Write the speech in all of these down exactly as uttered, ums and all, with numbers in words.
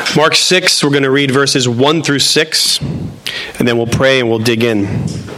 Mark six, we're going to read verses one through six, and then we'll pray and we'll dig in.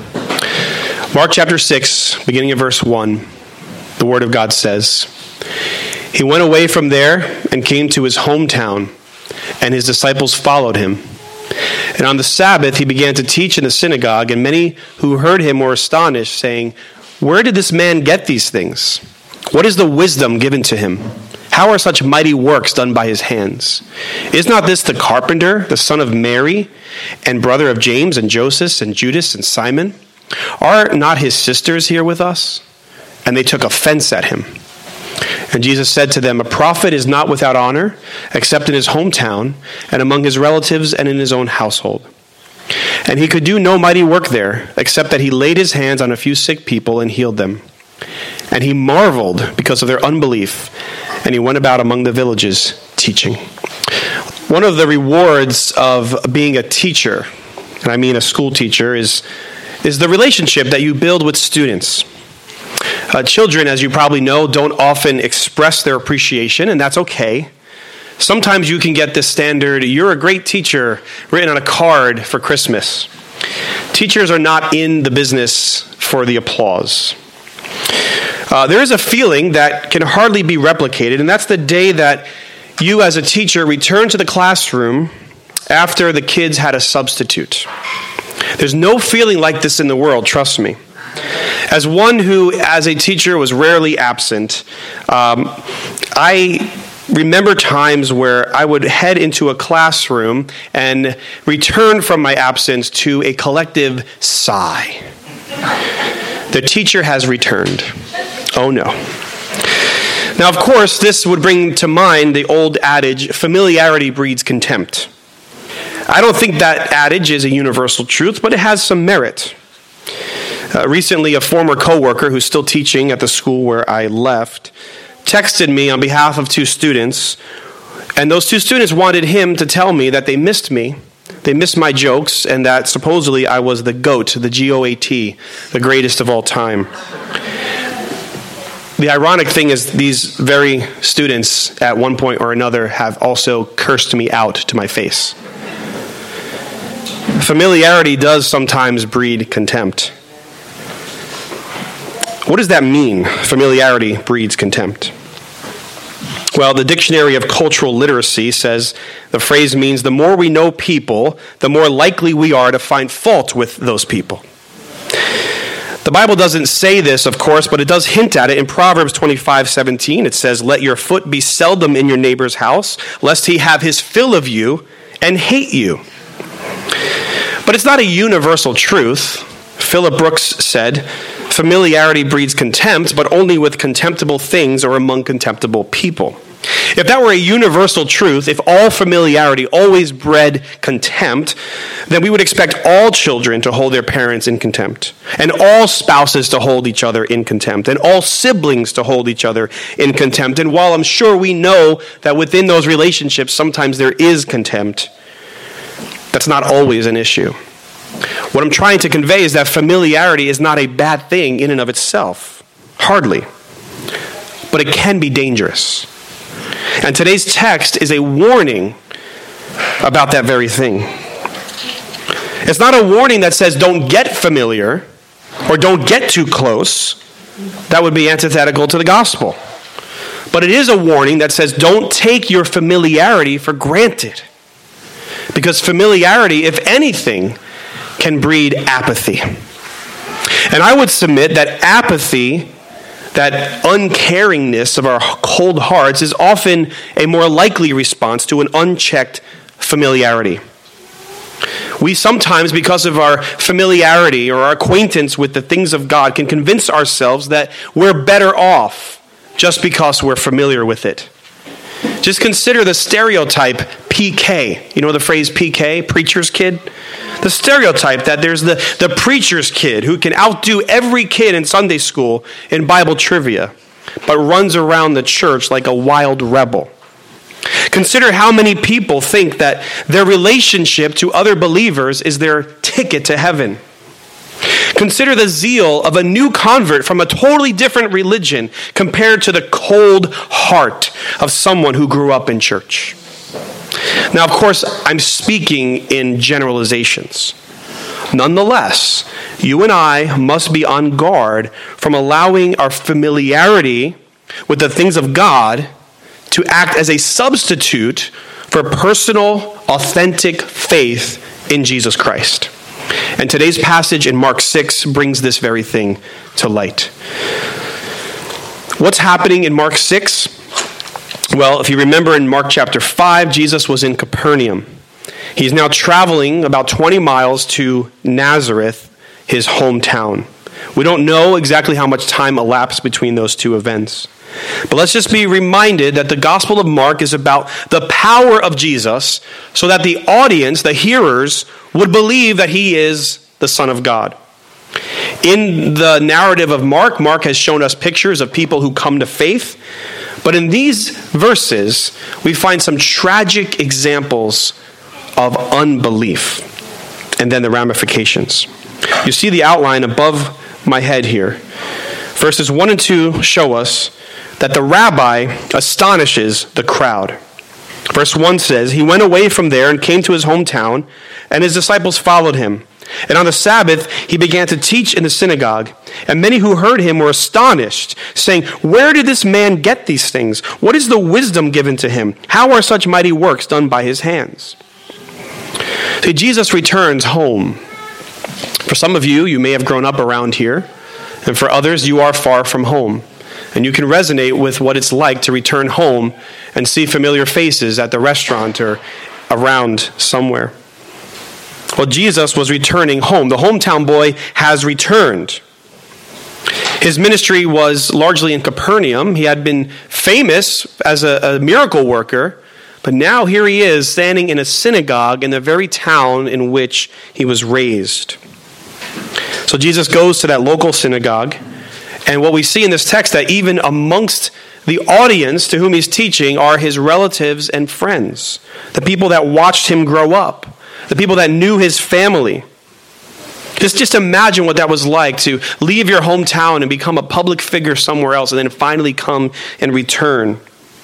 Mark chapter six, beginning of verse one, the Word of God says, "He went away from there and came to his hometown, and his disciples followed him. And on the Sabbath he began to teach in the synagogue, and many who heard him were astonished, saying, 'Where did this man get these things? What is the wisdom given to him? How are such mighty works done by his hands? Is not this the carpenter, the son of Mary, and brother of James and Joseph and Judas and Simon? Are not his sisters here with us?' And they took offense at him. And Jesus said to them, 'A prophet is not without honor, except in his hometown, and among his relatives, and in his own household.' And he could do no mighty work there, except that he laid his hands on a few sick people and healed them. And he marveled because of their unbelief, and he went about among the villages teaching." One of the rewards of being a teacher, and I mean a school teacher, is, is the relationship that you build with students. Uh, children, as you probably know, don't often express their appreciation, and that's okay. Sometimes you can get this standard, "You're a great teacher," written on a card for Christmas. Teachers are not in the business for the applause. Uh, there is a feeling that can hardly be replicated, and that's the day that you as a teacher return to the classroom after the kids had a substitute. There's no feeling like this in the world, trust me. As one who, as a teacher, was rarely absent, um, I remember times where I would head into a classroom and return from my absence to a collective sigh. The teacher has returned. Oh no. Now, of course, this would bring to mind the old adage, "Familiarity breeds contempt." I don't think that adage is a universal truth, but it has some merit. Uh, recently, a former coworker who's still teaching at the school where I left texted me on behalf of two students, and those two students wanted him to tell me that they missed me, they missed my jokes, and that supposedly I was the GOAT, the G O A T, the greatest of all time. The ironic thing is these very students at one point or another have also cursed me out to my face. Familiarity does sometimes breed contempt. What does that mean? Familiarity breeds contempt. Well, the Dictionary of Cultural Literacy says the phrase means the more we know people, the more likely we are to find fault with those people. The Bible doesn't say this, of course, but it does hint at it. In Proverbs twenty-five seventeen, it says, "Let your foot be seldom in your neighbor's house, lest he have his fill of you and hate you." But it's not a universal truth. Philip Brooks said, "Familiarity breeds contempt, but only with contemptible things or among contemptible people." If that were a universal truth, if all familiarity always bred contempt, then we would expect all children to hold their parents in contempt, and all spouses to hold each other in contempt, and all siblings to hold each other in contempt. And while I'm sure we know that within those relationships sometimes there is contempt, that's not always an issue. What I'm trying to convey is that familiarity is not a bad thing in and of itself. Hardly. But it can be dangerous. And today's text is a warning about that very thing. It's not a warning that says don't get familiar or don't get too close. That would be antithetical to the gospel. But it is a warning that says don't take your familiarity for granted. Because familiarity, if anything, can breed apathy. And I would submit that apathy, that uncaringness of our cold hearts, is often a more likely response to an unchecked familiarity. We sometimes, because of our familiarity or our acquaintance with the things of God, can convince ourselves that we're better off just because we're familiar with it. Just consider the stereotype P K. You know the phrase P K, preacher's kid? The stereotype that there's the, the preacher's kid who can outdo every kid in Sunday school in Bible trivia, but runs around the church like a wild rebel. Consider how many people think that their relationship to other believers is their ticket to heaven. Consider the zeal of a new convert from a totally different religion compared to the cold heart of someone who grew up in church. Now, of course, I'm speaking in generalizations. Nonetheless, you and I must be on guard from allowing our familiarity with the things of God to act as a substitute for personal, authentic faith in Jesus Christ. And today's passage in Mark six brings this very thing to light. What's happening in Mark six? Well, if you remember in Mark chapter five, Jesus was in Capernaum. He's now traveling about twenty miles to Nazareth, his hometown. We don't know exactly how much time elapsed between those two events. But let's just be reminded that the Gospel of Mark is about the power of Jesus so that the audience, the hearers, would believe that he is the Son of God. In the narrative of Mark, Mark has shown us pictures of people who come to faith. But in these verses, we find some tragic examples of unbelief and then the ramifications. You see the outline above my head here. Verses one and two show us that the rabbi astonishes the crowd. Verse one says, he went away from there and came to his hometown, and his disciples followed him. And on the Sabbath, he began to teach in the synagogue. And many who heard him were astonished, saying, where did this man get these things? What is the wisdom given to him? How are such mighty works done by his hands? See, Jesus returns home. For some of you, you may have grown up around here. And for others, you are far from home. And you can resonate with what it's like to return home and see familiar faces at the restaurant or around somewhere. Well, Jesus was returning home. The hometown boy has returned. His ministry was largely in Capernaum. He had been famous as a, a miracle worker, but now here he is standing in a synagogue in the very town in which he was raised. So Jesus goes to that local synagogue, and what we see in this text, that even amongst the audience to whom he's teaching are his relatives and friends, the people that watched him grow up, the people that knew his family. Just, just imagine what that was like to leave your hometown and become a public figure somewhere else and then finally come and return.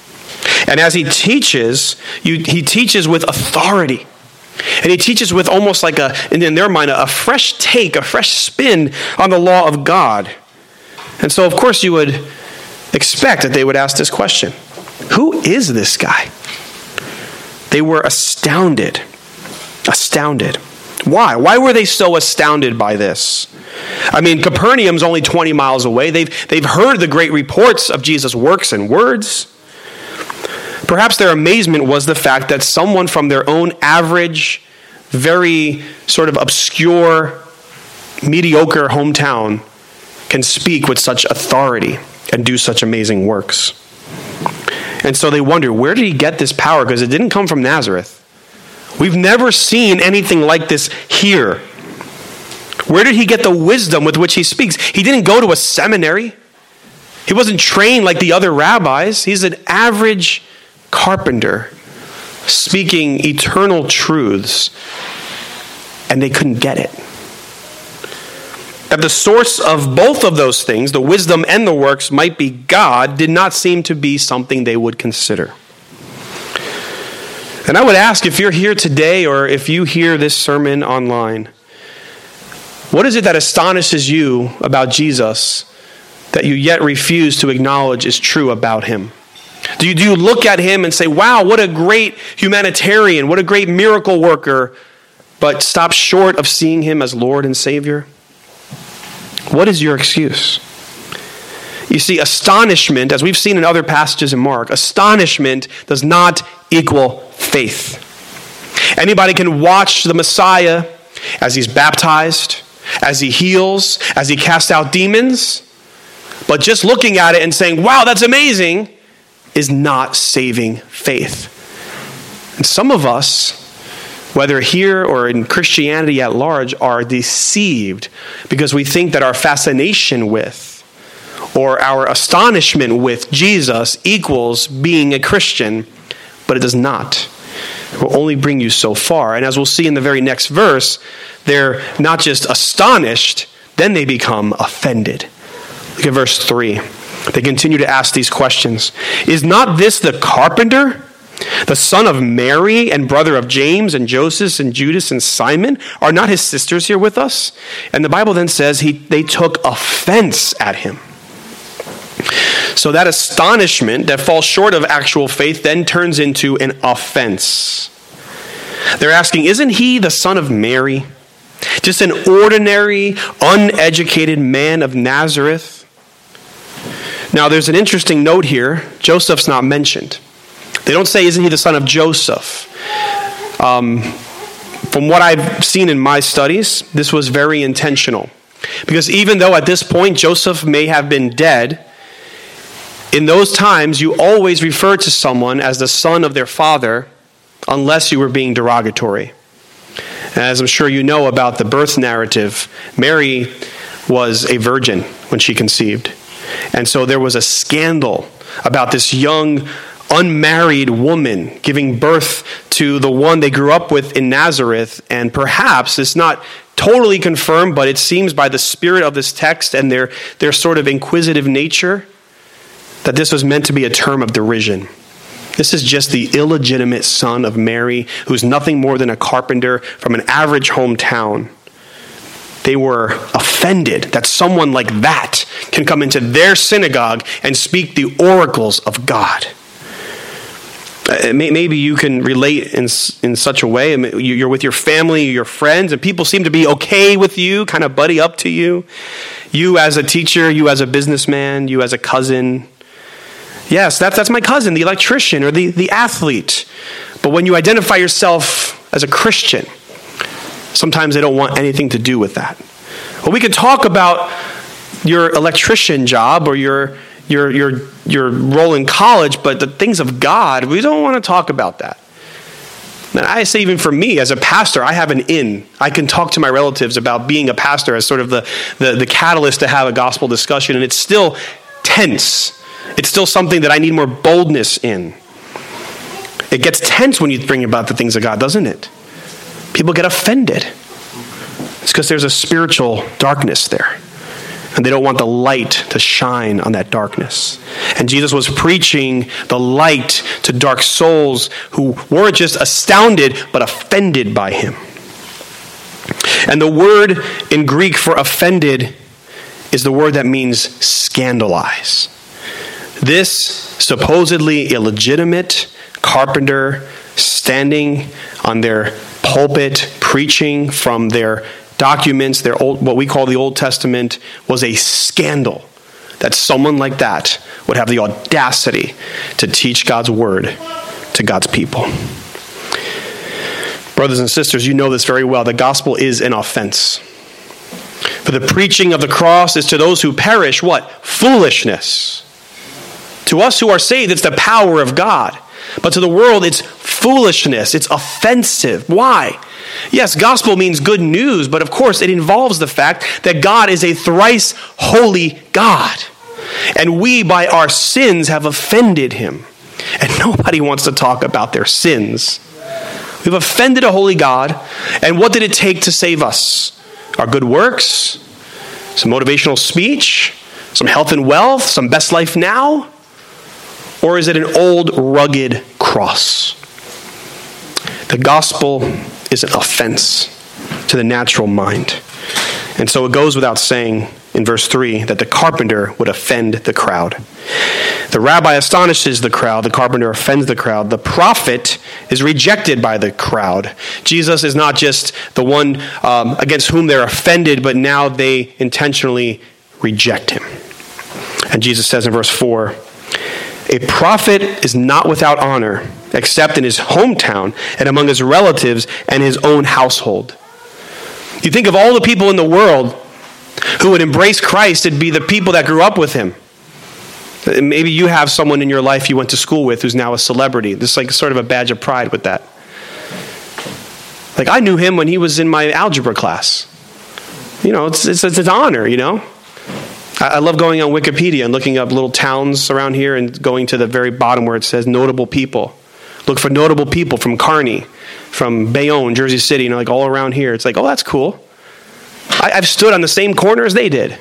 And as he teaches, you, he teaches with authority. And he teaches with almost like a, in their mind, a fresh take, a fresh spin on the law of God. And so, of course, you would expect that they would ask this question. Who is this guy? They were astounded. Astounded. Why? Why were they so astounded by this? I mean, Capernaum's only twenty miles away. They've, they've heard the great reports of Jesus' works and words. Perhaps their amazement was the fact that someone from their own average, very sort of obscure, mediocre hometown can speak with such authority and do such amazing works. And so they wonder, where did he get this power? Because it didn't come from Nazareth. We've never seen anything like this here. Where did he get the wisdom with which he speaks? He didn't go to a seminary. He wasn't trained like the other rabbis. He's an average carpenter speaking eternal truths, and they couldn't get it. That the source of both of those things, the wisdom and the works, might be God, did not seem to be something they would consider. And I would ask, if you're here today or if you hear this sermon online, what is it that astonishes you about Jesus that you yet refuse to acknowledge is true about him? Do you, do you look at him and say, wow, what a great humanitarian, what a great miracle worker, but stop short of seeing him as Lord and Savior? What is your excuse? You see, astonishment, as we've seen in other passages in Mark, astonishment does not equal faith. Anybody can watch the Messiah as he's baptized, as he heals, as he casts out demons, but just looking at it and saying, wow, that's amazing, is not saving faith. And some of us, whether here or in Christianity at large, are deceived because we think that our fascination with or our astonishment with Jesus equals being a Christian, but it does not. It will only bring you so far. And as we'll see in the very next verse, they're not just astonished, then they become offended. Look at verse three. They continue to ask these questions. Is not this the carpenter? The son of Mary and brother of James and Joseph and Judas and Simon, are not his sisters here with us? And the Bible then says he, they took offense at him. So that astonishment that falls short of actual faith then turns into an offense. They're asking, isn't he the son of Mary? Just an ordinary, uneducated man of Nazareth? Now, there's an interesting note here. Joseph's not mentioned. They don't say, isn't he the son of Joseph? Um, from what I've seen in my studies, this was very intentional. Because even though at this point Joseph may have been dead, in those times you always refer to someone as the son of their father unless you were being derogatory. As I'm sure you know about the birth narrative, Mary was a virgin when she conceived. And so there was a scandal about this young, unmarried woman giving birth to the one they grew up with in Nazareth. And perhaps, it's not totally confirmed, but it seems by the spirit of this text and their, their sort of inquisitive nature, that this was meant to be a term of derision. This is just the illegitimate son of Mary, who's nothing more than a carpenter from an average hometown. They were offended that someone like that can come into their synagogue and speak the oracles of God. Maybe you can relate in in such a way. You're with your family, your friends, and people seem to be okay with you, kind of buddy up to you. You as a teacher, you as a businessman, you as a cousin. Yes, that's, that's my cousin, the electrician or the, the athlete. But when you identify yourself as a Christian, sometimes they don't want anything to do with that. Well, we can talk about your electrician job or your your your your role in college, but the things of God, we don't want to talk about that. And I say, even for me as a pastor, I have an in. I can talk to my relatives about being a pastor as sort of the, the, the catalyst to have a gospel discussion, and it's still tense. It's still something that I need more boldness in. It gets tense when you bring about the things of God, doesn't it? People get offended. It's because there's a spiritual darkness there. And they don't want the light to shine on that darkness. And Jesus was preaching the light to dark souls who weren't just astounded, but offended by him. And the word in Greek for offended is the word that means scandalize. This supposedly illegitimate carpenter standing on their pulpit, preaching from their documents, their old, what we call the Old Testament, was a scandal that someone like that would have the audacity to teach God's word to God's people. Brothers and sisters, you know this very well. The gospel is an offense. For the preaching of the cross is to those who perish, what? Foolishness. To us who are saved, it's the power of God. But to the world, it's foolishness. It's offensive. Why? Yes, gospel means good news, but of course it involves the fact that God is a thrice holy God. And we, by our sins, have offended him. And nobody wants to talk about their sins. We've offended a holy God. And what did it take to save us? Our good works? Some motivational speech? Some health and wealth? Some best life now? Or is it an old, rugged cross? The gospel is an offense to the natural mind. And so it goes without saying in verse three that the carpenter would offend the crowd. The rabbi astonishes the crowd. The carpenter offends the crowd. The prophet is rejected by the crowd. Jesus is not just the one um, against whom they're offended, but now they intentionally reject him. And Jesus says in verse four, a prophet is not without honor, except in his hometown and among his relatives and his own household. You think of all the people in the world who would embrace Christ, it'd be the people that grew up with him. Maybe you have someone in your life you went to school with who's now a celebrity. There's like sort of a badge of pride with that. Like, I knew him when he was in my algebra class. You know, it's it's, it's an honor, you know. I love going on Wikipedia and looking up little towns around here and going to the very bottom where it says notable people. Look for notable people from Kearney, from Bayonne, Jersey City, you know, like all around here. It's like, oh, that's cool. I, I've stood on the same corner as they did.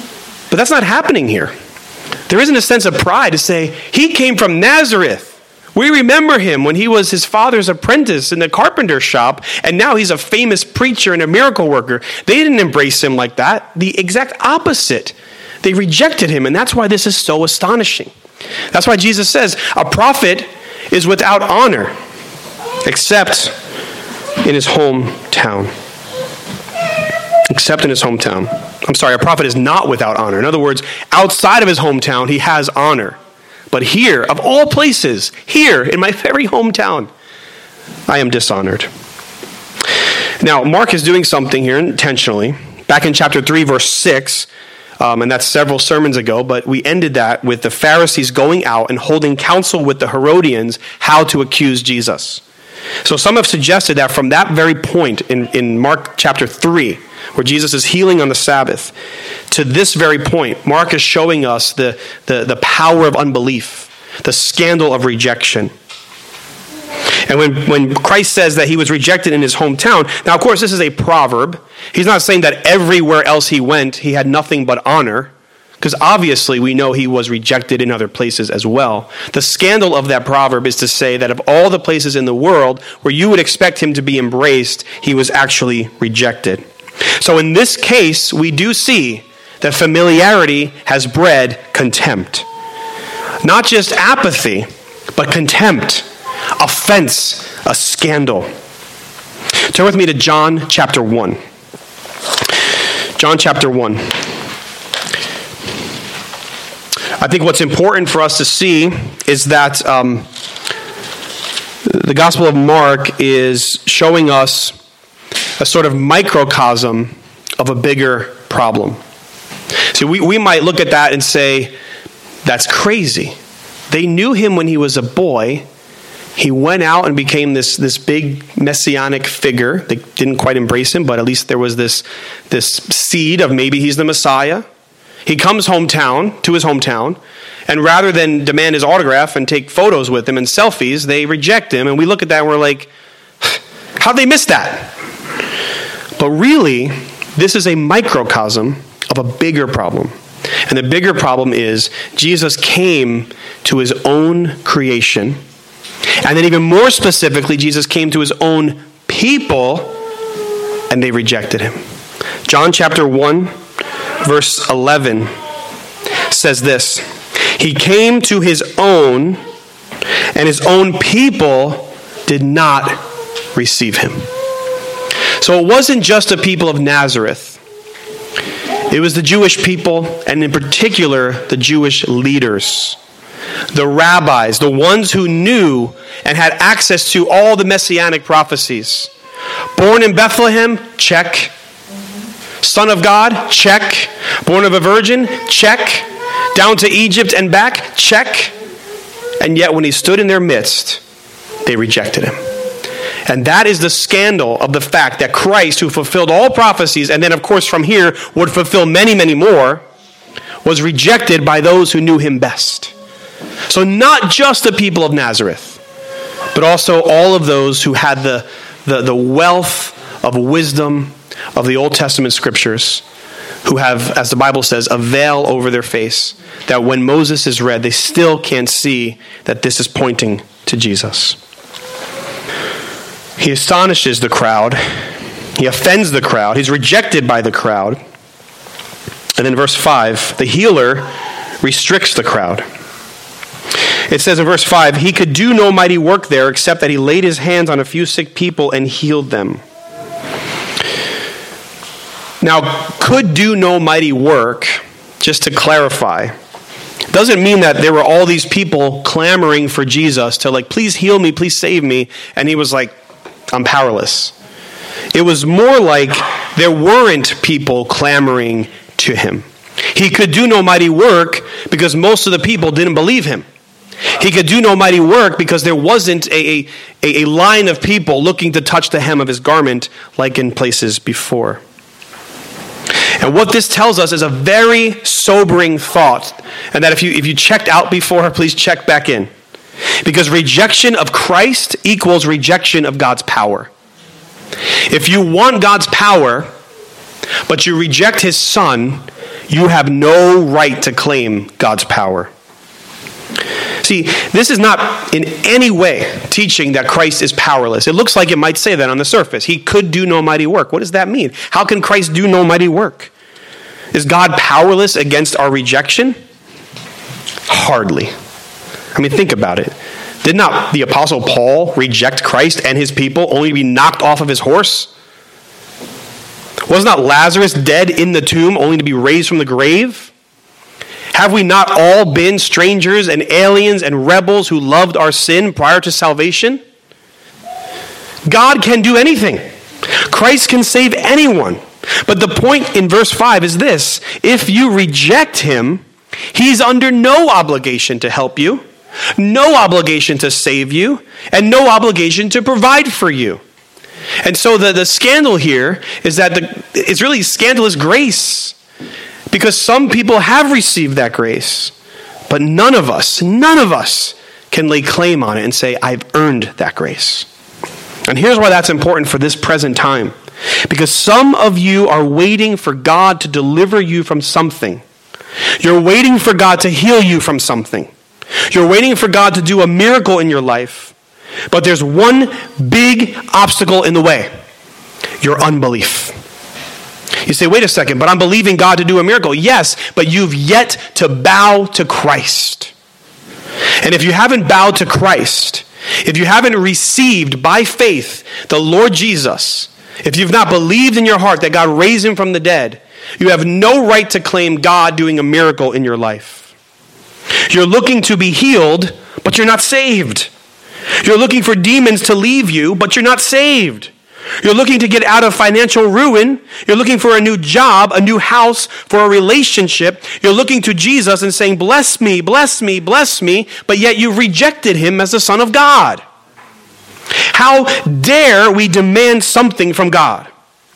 But that's not happening here. There isn't a sense of pride to say, he came from Nazareth. We remember him when he was his father's apprentice in the carpenter shop, and now he's a famous preacher and a miracle worker. They didn't embrace him like that. The exact opposite. They rejected him, and that's why this is so astonishing. That's why Jesus says, a prophet is without honor, except in his hometown. Except in his hometown. I'm sorry, a prophet is not without honor. In other words, outside of his hometown, he has honor. But here, of all places, here in my very hometown, I am dishonored. Now, Mark is doing something here intentionally. Back in chapter three, verse six, um, and that's several sermons ago, but we ended that with the Pharisees going out and holding counsel with the Herodians how to accuse Jesus. So some have suggested that from that very point in, in Mark chapter three, where Jesus is healing on the Sabbath, to this very point, Mark is showing us the, the, the power of unbelief, the scandal of rejection. And when, when Christ says that he was rejected in his hometown, now of course this is a proverb. He's not saying that everywhere else he went, he had nothing but honor, because obviously we know he was rejected in other places as well. The scandal of that proverb is to say that of all the places in the world where you would expect him to be embraced, he was actually rejected. So in this case, we do see that familiarity has bred contempt. Not just apathy, but contempt, offense, a scandal. Turn with me to John chapter one. John chapter one. I think what's important for us to see is that um, the Gospel of Mark is showing us a sort of microcosm of a bigger problem. So we, we might look at that and say, that's crazy. They knew him when he was a boy. He went out and became this, this big messianic figure. They didn't quite embrace him, but at least there was this, this seed of maybe he's the Messiah. He comes hometown, to his hometown, and rather than demand his autograph and take photos with him and selfies, they reject him. And we look at that and we're like, how'd they miss that? But really, this is a microcosm of a bigger problem. And the bigger problem is Jesus came to his own creation. And then even more specifically, Jesus came to his own people, and they rejected him. John chapter one, verse eleven says this: he came to his own, and his own people did not receive him. So it wasn't just the people of Nazareth. It was the Jewish people, and in particular, the Jewish leaders, the rabbis, the ones who knew and had access to all the messianic prophecies. Born in Bethlehem, check. Son of God, check. Born of a virgin, check. Down to Egypt and back, check. And yet when he stood in their midst, they rejected him. And that is the scandal of the fact that Christ, who fulfilled all prophecies, and then of course from here would fulfill many, many more, was rejected by those who knew him best. So not just the people of Nazareth, but also all of those who had the, the, the wealth of wisdom of the Old Testament scriptures, who have, as the Bible says, a veil over their face, that when Moses is read, they still can't see that this is pointing to Jesus. He astonishes the crowd. He offends the crowd. He's rejected by the crowd. And then verse five, the healer restricts the crowd. It says in verse five, he could do no mighty work there except that he laid his hands on a few sick people and healed them. Now, could do no mighty work, just to clarify, doesn't mean that there were all these people clamoring for Jesus to like, please heal me, please save me. And he was like, I'm powerless. It was more like there weren't people clamoring to him. He could do no mighty work because most of the people didn't believe him. He could do no mighty work because there wasn't a, a, a line of people looking to touch the hem of his garment like in places before. And what this tells us is a very sobering thought. And that if you if you checked out before, please check back in. Because rejection of Christ equals rejection of God's power. If you want God's power, but you reject his Son, you have no right to claim God's power. See, this is not in any way teaching that Christ is powerless. It looks like it might say that on the surface. He could do no mighty work. What does that mean? How can Christ do no mighty work? Is God powerless against our rejection? Hardly. I mean, think about it. Did not the Apostle Paul reject Christ and his people only to be knocked off of his horse? Was not Lazarus dead in the tomb only to be raised from the grave? Have we not all been strangers and aliens and rebels who loved our sin prior to salvation? God can do anything. Christ can save anyone. But the point in verse five is this: if you reject him, he's under no obligation to help you, no obligation to save you, and no obligation to provide for you. And so the, the scandal here is that the, it's really scandalous grace, because some people have received that grace, but none of us, none of us can lay claim on it and say, I've earned that grace. And here's why that's important for this present time. Because some of you are waiting for God to deliver you from something. You're waiting for God to heal you from something. You're waiting for God to do a miracle in your life. But there's one big obstacle in the way: your unbelief. You say, wait a second, but I'm believing God to do a miracle. Yes, but you've yet to bow to Christ. And if you haven't bowed to Christ, if you haven't received by faith the Lord Jesus, if you've not believed in your heart that God raised him from the dead, you have no right to claim God doing a miracle in your life. You're looking to be healed, but you're not saved. You're looking for demons to leave you, but you're not saved. You're looking to get out of financial ruin. You're looking for a new job, a new house, for a relationship. You're looking to Jesus and saying, bless me, bless me, bless me, but yet you've rejected him as the Son of God. How dare we demand something from God?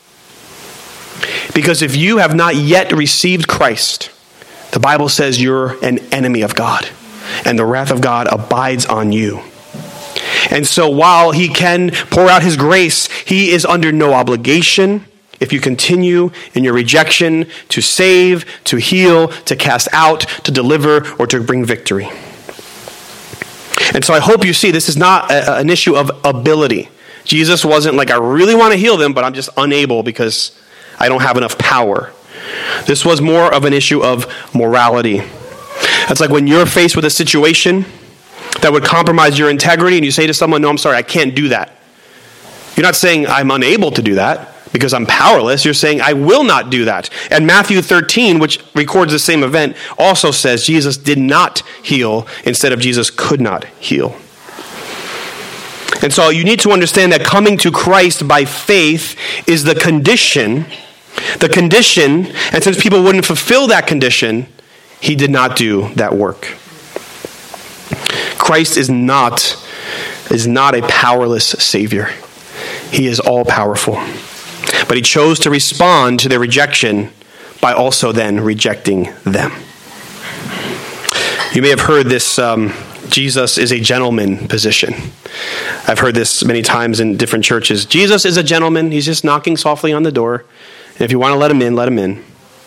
Because if you have not yet received Christ, the Bible says you're an enemy of God, and the wrath of God abides on you. And so while he can pour out his grace, he is under no obligation, if you continue in your rejection, to save, to heal, to cast out, to deliver, or to bring victory. And so I hope you see this is not a, an issue of ability. Jesus wasn't like, I really want to heal them, but I'm just unable because I don't have enough power. This was more of an issue of morality. That's like when you're faced with a situation that would compromise your integrity and you say to someone, no, I'm sorry, I can't do that. You're not saying I'm unable to do that because I'm powerless. You're saying I will not do that. And Matthew thirteen, which records the same event, also says Jesus did not heal instead of Jesus could not heal. And so you need to understand that coming to Christ by faith is the condition, the condition, and since people wouldn't fulfill that condition, he did not do that work. Christ is not, is not a powerless Savior. He is all-powerful. But he chose to respond to their rejection by also then rejecting them. You may have heard this, um, Jesus is a gentleman position. I've heard this many times in different churches. Jesus is a gentleman. He's just knocking softly on the door. And if you want to let him in, let him in.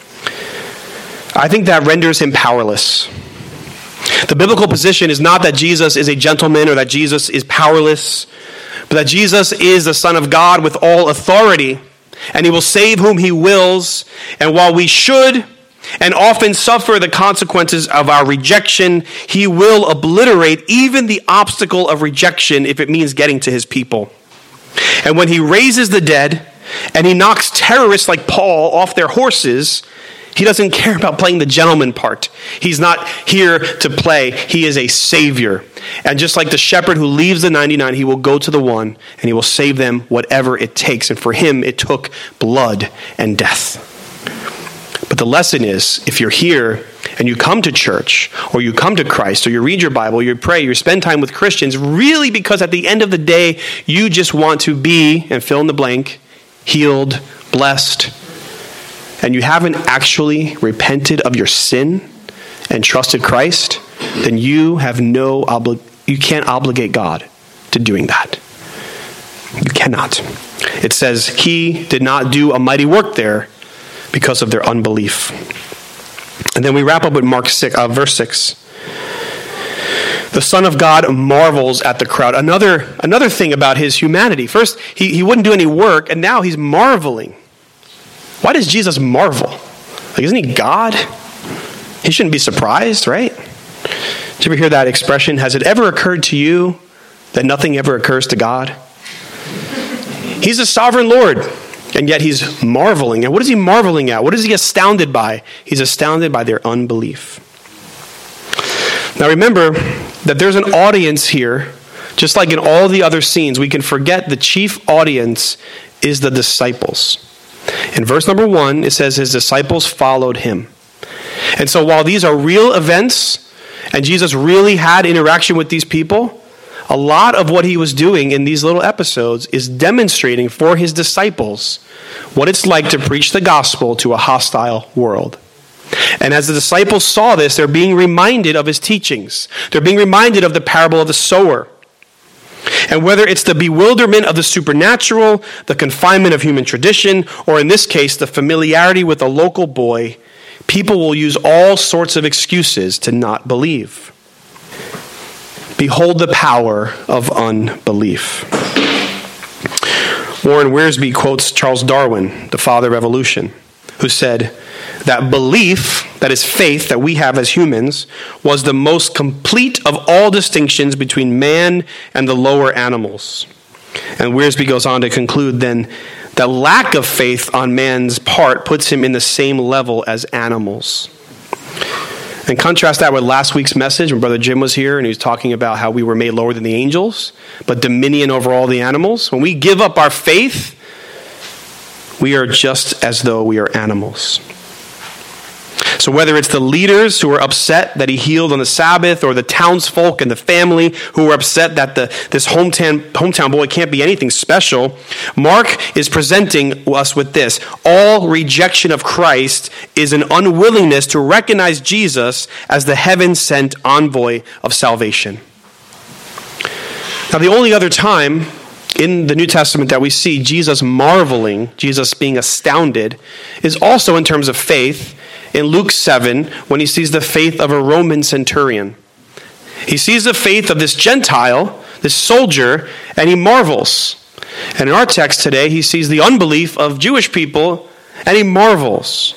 I think that renders him powerless. The biblical position is not that Jesus is a gentleman or that Jesus is powerless, but that Jesus is the Son of God with all authority, and he will save whom he wills. And while we should and often suffer the consequences of our rejection, he will obliterate even the obstacle of rejection if it means getting to his people. And when he raises the dead and he knocks terrorists like Paul off their horses, he doesn't care about playing the gentleman part. He's not here to play. He is a savior. And just like the shepherd who leaves the ninety-nine, he will go to the one and he will save them whatever it takes. And for him, it took blood and death. But the lesson is, if you're here and you come to church or you come to Christ or you read your Bible, you pray, you spend time with Christians, really because at the end of the day, you just want to be, and fill in the blank, healed, blessed, and you haven't actually repented of your sin and trusted Christ, then you have no obli- you can't obligate God to doing that. You cannot. It says he did not do a mighty work there because of their unbelief. And then we wrap up with Mark six, uh, verse six. The Son of God marvels at the crowd. Another, another thing about his humanity. First, he, he wouldn't do any work, and now he's marveling. Why does Jesus marvel? Like, isn't he God? He shouldn't be surprised, right? Did you ever hear that expression? Has it ever occurred to you that nothing ever occurs to God? He's a sovereign Lord, and yet he's marveling. And what is he marveling at? What is he astounded by? He's astounded by their unbelief. Now remember that there's an audience here, just like in all the other scenes. We can forget the chief audience is the disciples. In verse number one, it says his disciples followed him. And so while these are real events, and Jesus really had interaction with these people, a lot of what he was doing in these little episodes is demonstrating for his disciples what it's like to preach the gospel to a hostile world. And as the disciples saw this, they're being reminded of his teachings. They're being reminded of the parable of the sower. And whether it's the bewilderment of the supernatural, the confinement of human tradition, or in this case, the familiarity with a local boy, people will use all sorts of excuses to not believe. Behold the power of unbelief. Warren Wiersbe quotes Charles Darwin, the father of evolution, who said that belief, that is faith that we have as humans, was the most complete of all distinctions between man and the lower animals. And Wiersbe goes on to conclude then that lack of faith on man's part puts him in the same level as animals. And contrast that with last week's message when Brother Jim was here and he was talking about how we were made lower than the angels, but dominion over all the animals. When we give up our faith, we are just as though we are animals. So whether it's the leaders who are upset that he healed on the Sabbath, or the townsfolk and the family who are upset that the, this hometown, hometown boy can't be anything special, Mark is presenting us with this. All rejection of Christ is an unwillingness to recognize Jesus as the heaven-sent envoy of salvation. Now, the only other time in the New Testament that we see Jesus marveling, Jesus being astounded, is also in terms of faith. In Luke seven, when he sees the faith of a Roman centurion. He sees the faith of this Gentile, this soldier, and he marvels. And in our text today, he sees the unbelief of Jewish people, and he marvels.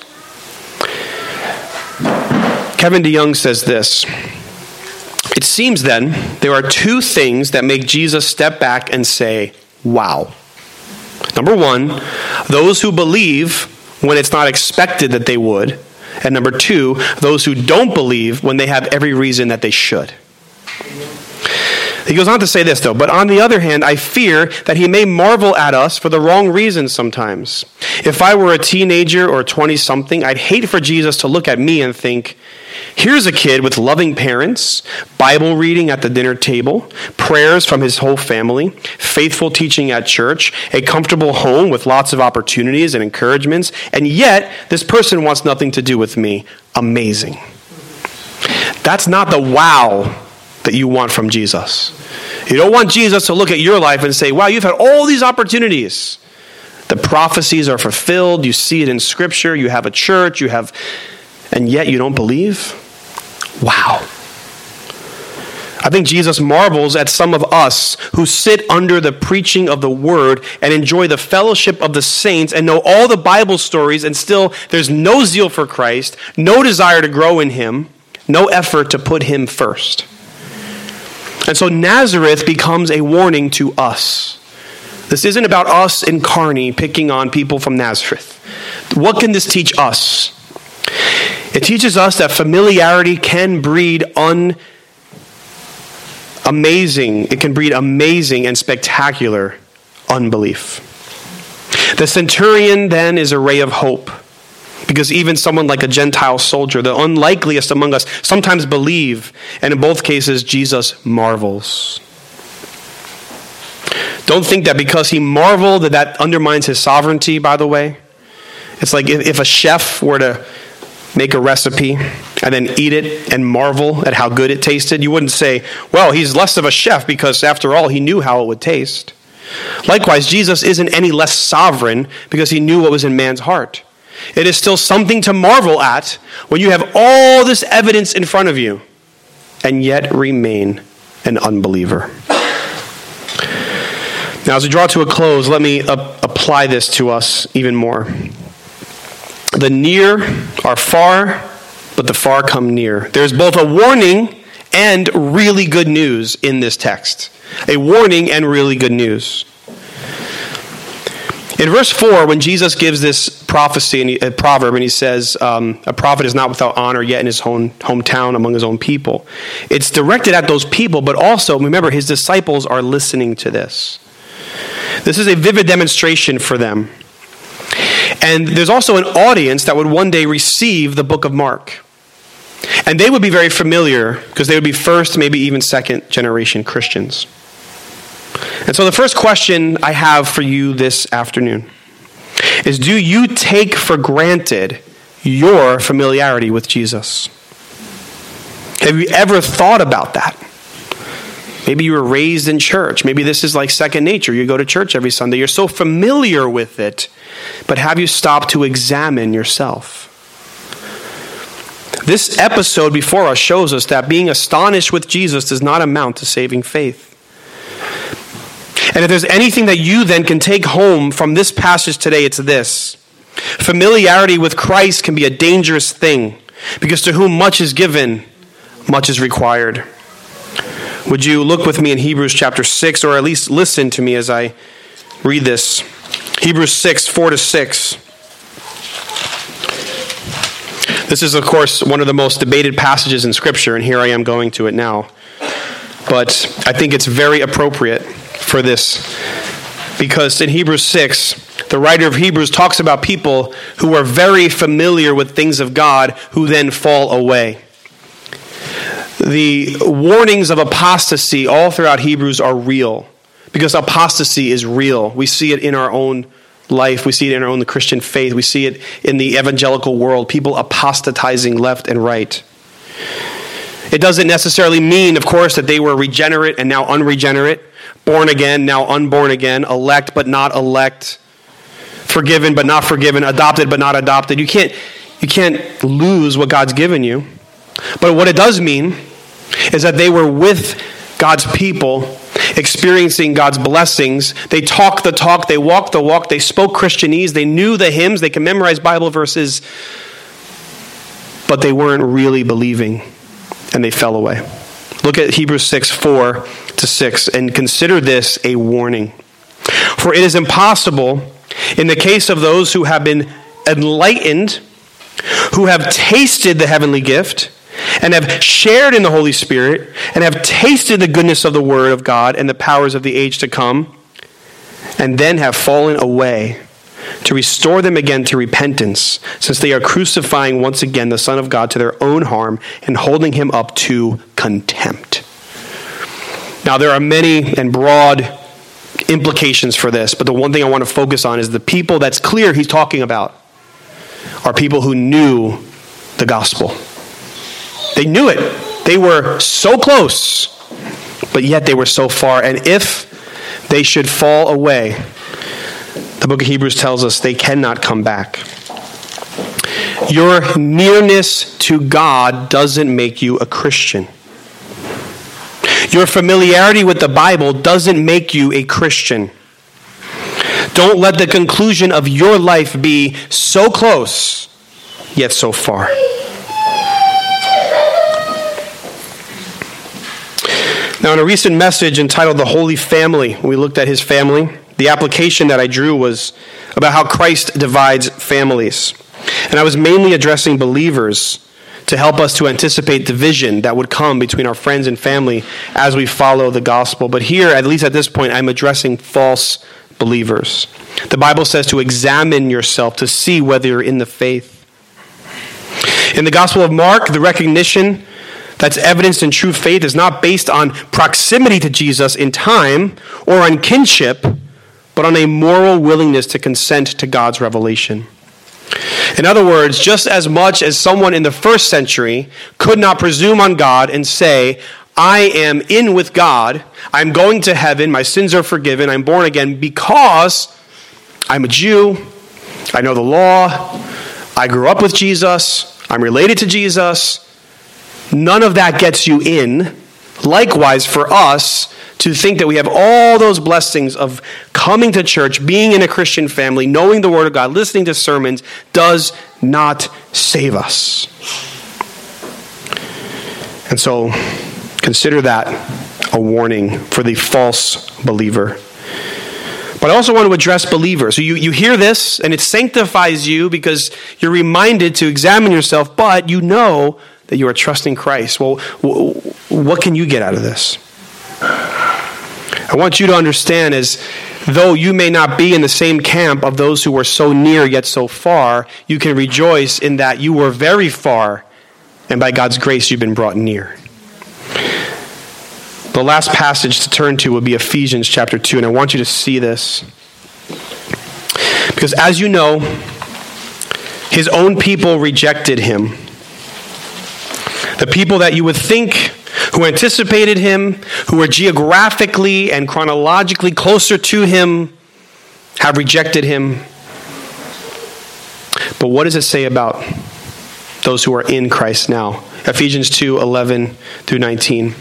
Kevin DeYoung says this: it seems then there are two things that make Jesus step back and say, wow. Number one, those who believe when it's not expected that they would. And number two, those who don't believe when they have every reason that they should. He goes on to say this, though, but on the other hand, I fear that he may marvel at us for the wrong reasons sometimes. If I were a teenager or twenty-something, I'd hate for Jesus to look at me and think, here's a kid with loving parents, Bible reading at the dinner table, prayers from his whole family, faithful teaching at church, a comfortable home with lots of opportunities and encouragements, and yet this person wants nothing to do with me. Amazing. That's not the wow that you want from Jesus. You don't want Jesus to look at your life and say, wow, you've had all these opportunities. The prophecies are fulfilled. You see it in Scripture. You have a church. You have, and yet you don't believe? Wow. I think Jesus marvels at some of us who sit under the preaching of the word and enjoy the fellowship of the saints and know all the Bible stories, and still there's no zeal for Christ, no desire to grow in him, no effort to put him first. And so Nazareth becomes a warning to us. This isn't about us in Kearney picking on people from Nazareth. What can this teach us? It teaches us that familiarity can breed un amazing, it can breed amazing and spectacular unbelief. The centurion then is a ray of hope, because even someone like a Gentile soldier, the unlikeliest among us, sometimes believe, and in both cases, Jesus marvels. Don't think that because he marveled that that undermines his sovereignty, by the way. It's like if, if a chef were to make a recipe and then eat it and marvel at how good it tasted, you wouldn't say, well, he's less of a chef because after all, he knew how it would taste. Likewise, Jesus isn't any less sovereign because he knew what was in man's heart. It is still something to marvel at when you have all this evidence in front of you and yet remain an unbeliever. Now, as we draw to a close, let me uh, apply this to us even more. The near are far, but the far come near. There's both a warning and really good news in this text. A warning and really good news. In verse four, when Jesus gives this prophecy, and he, a proverb, and he says, um, a prophet is not without honor yet in his own hometown among his own people. It's directed at those people, but also, remember, his disciples are listening to this. This is a vivid demonstration for them. And there's also an audience that would one day receive the book of Mark. And they would be very familiar because they would be first, maybe even second generation Christians. And so the first question I have for you this afternoon is, do you take for granted your familiarity with Jesus? Have you ever thought about that? Maybe you were raised in church. Maybe this is like second nature. You go to church every Sunday. You're so familiar with it. But have you stopped to examine yourself? This episode before us shows us that being astonished with Jesus does not amount to saving faith. And if there's anything that you then can take home from this passage today, it's this. Familiarity with Christ can be a dangerous thing, because to whom much is given, much is required. Would you look with me in Hebrews chapter six, or at least listen to me as I read this. Hebrews six, four to six. This is, of course, one of the most debated passages in Scripture, and here I am going to it now. But I think it's very appropriate for this, because in Hebrews six, the writer of Hebrews talks about people who are very familiar with things of God who then fall away. The warnings of apostasy all throughout Hebrews are real, because apostasy is real. We see it in our own life. We see it in our own Christian faith. We see it in the evangelical world, people apostatizing left and right. It doesn't necessarily mean, of course, that they were regenerate and now unregenerate, born again, now unborn again, elect but not elect, forgiven but not forgiven, adopted but not adopted. You can't, you can't lose what God's given you. But what it does mean is that they were with God's people, experiencing God's blessings. They talked the talk, they walked the walk, they spoke Christianese, they knew the hymns, they can memorize Bible verses, but they weren't really believing, and they fell away. Look at Hebrews six, four to six, and consider this a warning. For it is impossible, in the case of those who have been enlightened, who have tasted the heavenly gift, and have shared in the Holy Spirit, and have tasted the goodness of the Word of God and the powers of the age to come, and then have fallen away, to restore them again to repentance, since they are crucifying once again the Son of God to their own harm and holding him up to contempt. Now, there are many and broad implications for this, but the one thing I want to focus on is the people that's clear he's talking about are people who knew the gospel. They knew it. They were so close, but yet they were so far. And if they should fall away, the book of Hebrews tells us they cannot come back. Your nearness to God doesn't make you a Christian. Your familiarity with the Bible doesn't make you a Christian. Don't let the conclusion of your life be so close, yet so far. Now, in a recent message entitled The Holy Family, when we looked at his family, the application that I drew was about how Christ divides families. And I was mainly addressing believers to help us to anticipate division that would come between our friends and family as we follow the gospel. But here, at least at this point, I'm addressing false believers. The Bible says to examine yourself to see whether you're in the faith. In the Gospel of Mark, the recognition that's evidenced in true faith is not based on proximity to Jesus in time or on kinship, but on a moral willingness to consent to God's revelation. In other words, just as much as someone in the first century could not presume on God and say, I am in with God, I'm going to heaven, my sins are forgiven, I'm born again because I'm a Jew, I know the law, I grew up with Jesus, I'm related to Jesus, none of that gets you in. Likewise, for us to think that we have all those blessings of coming to church, being in a Christian family, knowing the Word of God, listening to sermons, does not save us. And so, consider that a warning for the false believer. But I also want to address believers. So you, you hear this, and it sanctifies you because you're reminded to examine yourself, but you know that you are trusting Christ. Well, what can you get out of this? I want you to understand, as though you may not be in the same camp of those who were so near yet so far, you can rejoice in that you were very far, and by God's grace you've been brought near. The last passage to turn to would be Ephesians chapter two, and I want you to see this. Because as you know, his own people rejected him. The people that you would think who anticipated him, who were geographically and chronologically closer to him, have rejected him. But what does it say about those who are in Christ now? Ephesians two, eleven through nineteen.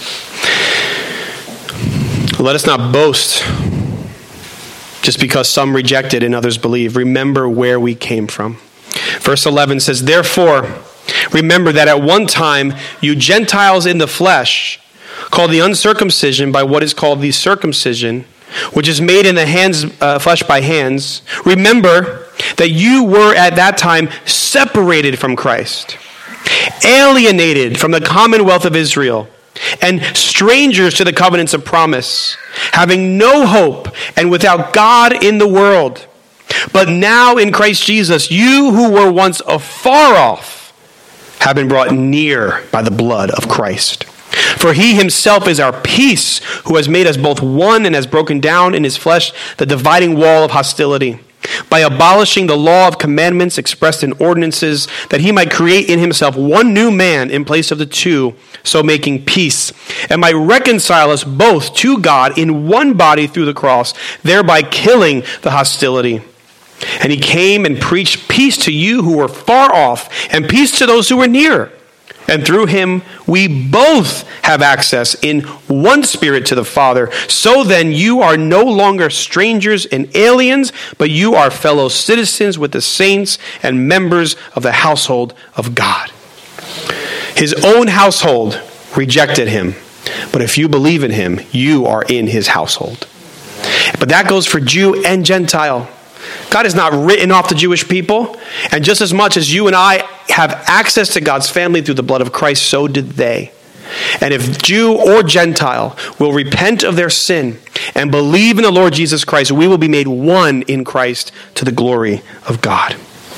Let us not boast just because some rejected and others believe. Remember where we came from. Verse eleven says, therefore, remember that at one time you Gentiles in the flesh, called the uncircumcision by what is called the circumcision, which is made in the hands, uh, flesh by hands. Remember that you were at that time separated from Christ, alienated from the commonwealth of Israel, and strangers to the covenants of promise, having no hope and without God in the world. But now in Christ Jesus, you who were once afar off have been brought near by the blood of Christ. For he himself is our peace, who has made us both one and has broken down in his flesh the dividing wall of hostility, by abolishing the law of commandments expressed in ordinances, that he might create in himself one new man in place of the two, so making peace, and might reconcile us both to God in one body through the cross, thereby killing the hostility. And he came and preached peace to you who were far off, and peace to those who were near. And through him we both have access in one Spirit to the Father. So then you are no longer strangers and aliens, but you are fellow citizens with the saints and members of the household of God. His own household rejected him, but if you believe in him, you are in his household. But that goes for Jew and Gentile. God has not written off the Jewish people, and just as much as you and I have access to God's family through the blood of Christ, so did they. And if Jew or Gentile will repent of their sin and believe in the Lord Jesus Christ, we will be made one in Christ to the glory of God.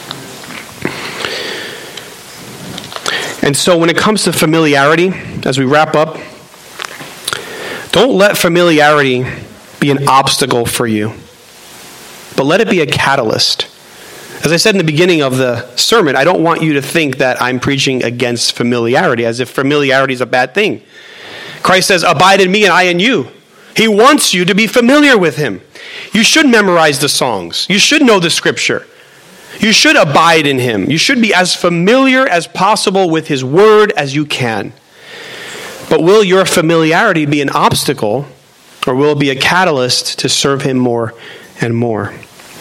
And so when it comes to familiarity, as we wrap up, don't let familiarity be an obstacle for you, but let it be a catalyst. As I said in the beginning of the sermon, I don't want you to think that I'm preaching against familiarity, as if familiarity is a bad thing. Christ says, abide in me and I in you. He wants you to be familiar with him. You should memorize the songs. You should know the scripture. You should abide in him. You should be as familiar as possible with his word as you can. But will your familiarity be an obstacle, or will it be a catalyst to serve him more and more?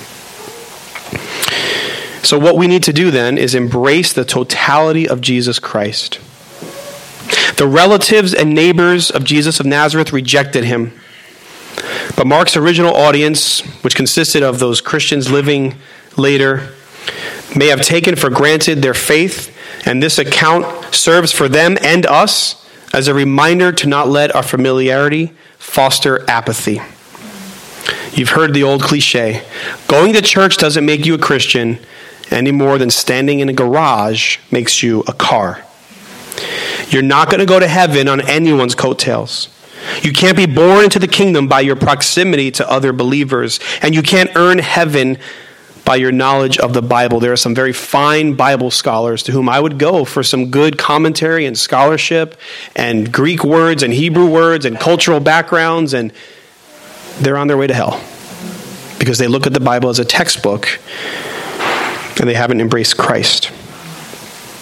So what we need to do then is embrace the totality of Jesus Christ. The relatives and neighbors of Jesus of Nazareth rejected him. But Mark's original audience, which consisted of those Christians living later, may have taken for granted their faith, and this account serves for them and us as a reminder to not let our familiarity foster apathy. You've heard the old cliche, going to church doesn't make you a Christian any more than standing in a garage makes you a car. You're not going to go to heaven on anyone's coattails. You can't be born into the kingdom by your proximity to other believers, and you can't earn heaven by your knowledge of the Bible. There are some very fine Bible scholars to whom I would go for some good commentary and scholarship and Greek words and Hebrew words and cultural backgrounds, and they're on their way to hell because they look at the Bible as a textbook and they haven't embraced Christ.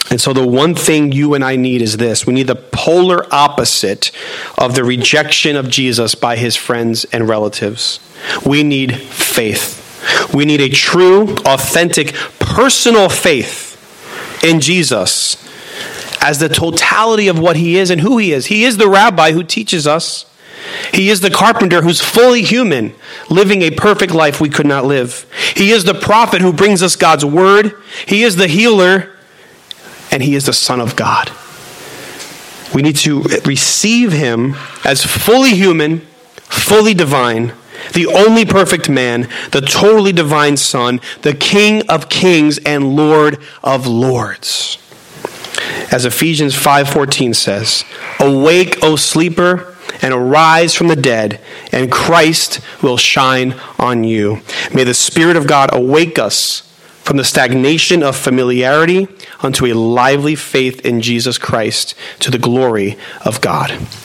And so the one thing you and I need is this. We need the polar opposite of the rejection of Jesus by his friends and relatives. We need faith. We need a true, authentic, personal faith in Jesus as the totality of what he is and who he is. He is the rabbi who teaches us. He is the carpenter who's fully human, living a perfect life we could not live. He is the prophet who brings us God's word. He is the healer, and he is the Son of God. We need to receive him as fully human, fully divine, the only perfect man, the totally divine Son, the King of kings and Lord of lords. As Ephesians five fourteen says, "Awake, O sleeper, and arise from the dead, and Christ will shine on you." May the Spirit of God awake us from the stagnation of familiarity unto a lively faith in Jesus Christ, to the glory of God.